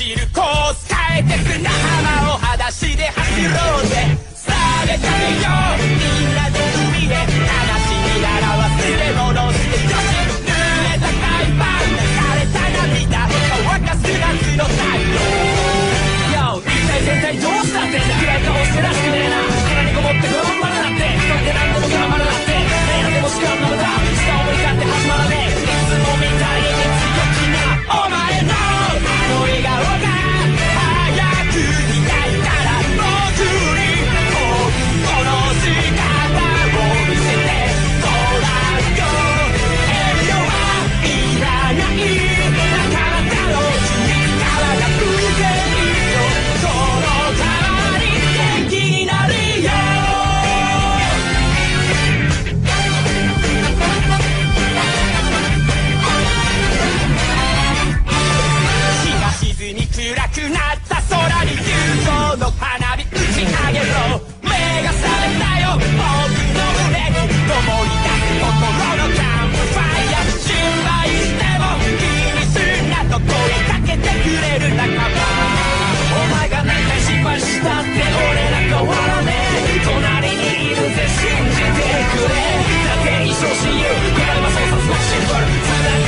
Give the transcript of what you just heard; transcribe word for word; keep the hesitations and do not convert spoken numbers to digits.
走るコース変えて砂浜を裸足で走ろうぜ。さあ出ためよみんなで海へ、話になら忘れ物して女子濡れた海パン流れた涙乾かす夏の太陽。よ一体全体どうしたって暗い顔してらしくねえな。腹にこもって不安まだなって一人で何でも我慢まだなって悩んでも時間の無駄下を向かって始まらねえ。いつもみたいに強気なお前のあの笑顔が早く見たいから僕にこの姿を見せてごらんよ。遠慮はいらない仲間だろう気に使わなくていいよ。その代わり元気になるよ。日が沈み暗くなった空に友情の花火打ち上げろ。目が覚めたよ僕の胸に灯り出す心のキャンプファイヤー。心配しても気にすんなと声かけてくれる仲間。お前が何回失敗したって俺ら変わらねえ。隣にいるぜ信じてくれだけにそうしよう。答えはそうさ少しシンプル。